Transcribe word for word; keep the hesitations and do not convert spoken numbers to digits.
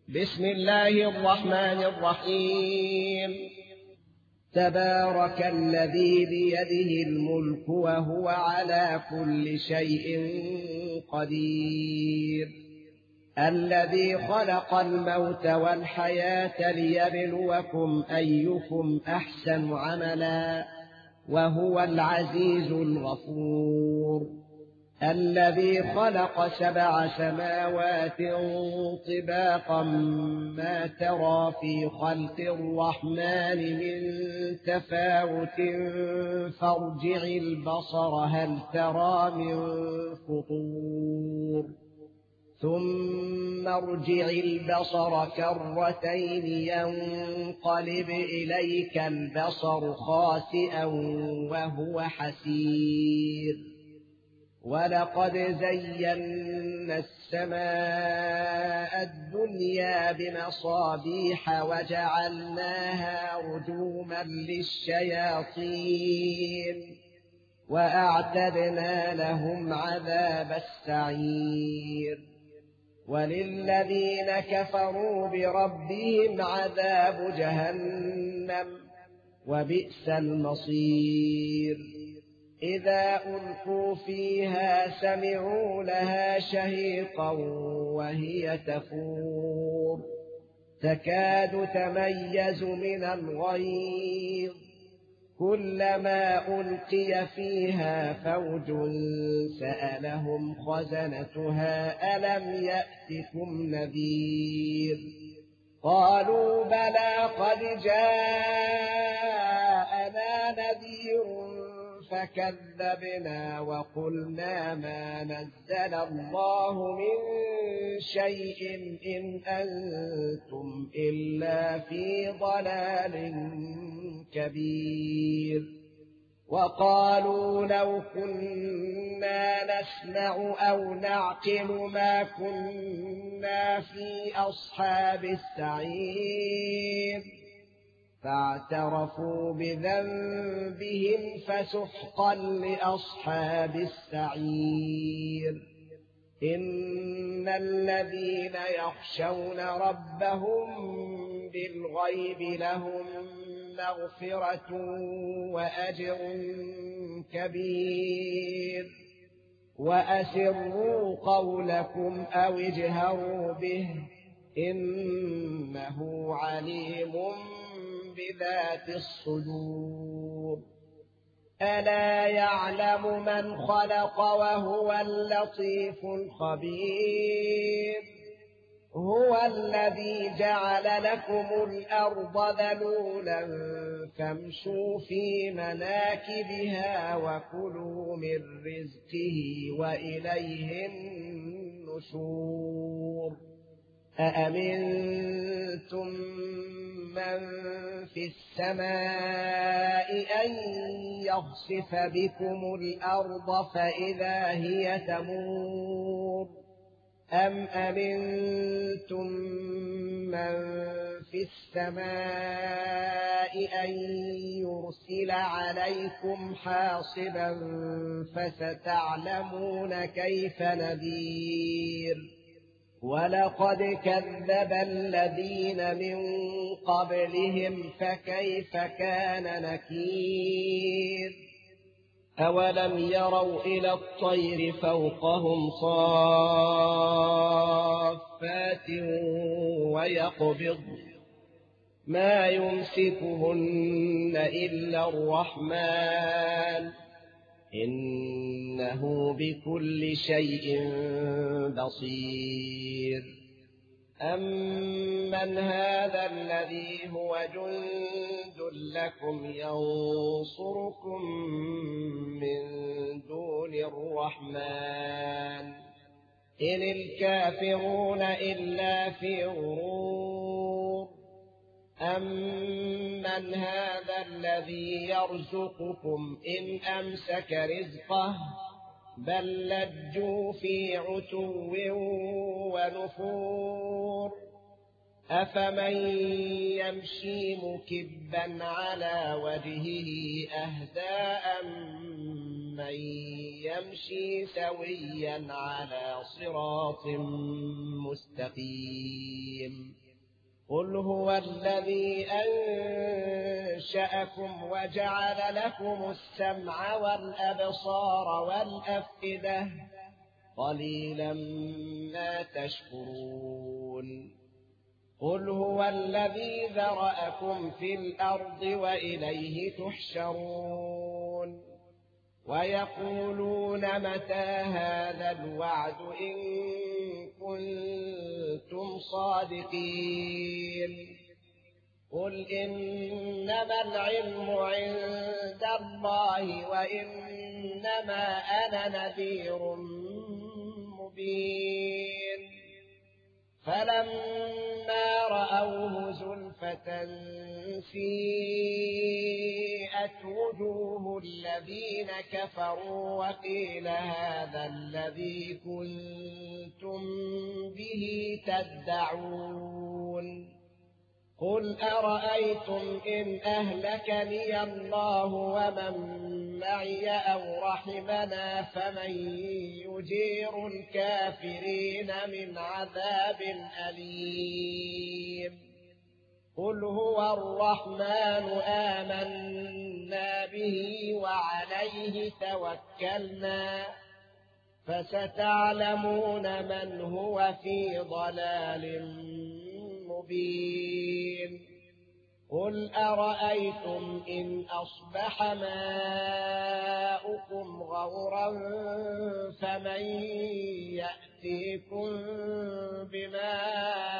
بسم الله الرحمن الرحيم. تبارك الذي بيده الملك وهو على كل شيء قدير، الذي خلق الموت والحياة ليبلوكم أيكم أحسن عملا وهو العزيز الغفور، الذي خلق سبع سماوات طباقا ما ترى في خلق الرحمن من تفاوت فارجع البصر هل ترى من فطور، ثم ارجع البصر كرتين ينقلب إليك البصر خاسئا وهو حسير، ولقد زينا السماء الدنيا بمصابيح وجعلناها رجوما للشياطين وأعتدنا لهم عذاب السعير، وللذين كفروا بربهم عذاب جهنم وبئس المصير. إذا ألقوا فيها سمعوا لها شهيقا وهي تفور تكاد تميز من الغيظ، كلما ألقي فيها فوج سألهم خزنتها ألم يأتكم نذير، قالوا بلى قد جاءنا نذير فكذبنا وقلنا ما نزل الله من شيء إن أنتم إلا في ضلال كبير، وقالوا لو كنا نسمع أو نعقل ما كنا في أصحاب السعير، فاعترفوا بذنبهم فسحقا لأصحاب السعير. إن الذين يخشون ربهم بالغيب لهم مغفرة وأجر كبير، وأسروا قولكم أو اجهروا به إنه عليم بذات الصدور. ألا يعلم من خلق وهو اللطيف الخبير، هو الذي جعل لكم الأرض ذلولا فامشوا في مناكبها وكلوا من رزقه وإليه النشور. أأمنتم من في السماء أن يخسف بكم الأرض فإذا هي تمور، أم أمنتم من في السماء أن يرسل عليكم حاصبا فستعلمون كيف نذير. ولقد كذب الذين من قبلهم فكيف كان نكير. أولم يروا إلى الطير فوقهم صافات ويقبض ما يمسكهن إلا الرحمن إنه بكل شيء بصير. أمن هذا الذي هو جند لكم ينصركم من دون الرحمن إن الكافرون إلا في غرور. أمن هذا الذي يرزقكم إن أمسك رزقه بل لجوا في عتو ونفور. أفمن يمشي مكبا على وجهه أهدى من يمشي سويا على صراط مستقيم. قل هو الذي أنشأكم وجعل لكم السمع والأبصار والأفئدة قليلا ما تشكرون. قل هو الذي ذرأكم في الأرض وإليه تحشرون. ويقولون متى هذا الوعد إن كنتم صادقين. قل إنما العلم عند الله وإنما أنا نذير مبين. فلما رأوه زلفة سيئت وجوه الذين كفروا وقيل هذا الذي كنتم به تدعون. قل أرأيتم إن أهلكني الله ومن معي أو رحمنا فمن يجير الكافرين من عذاب أليم. قل هو الرحمن آمنا به وعليه توكلنا فستعلمون من هو في ضلال مبين. قل أرأيتم إن أصبح ماؤكم غورا فمن يأتيكم بماء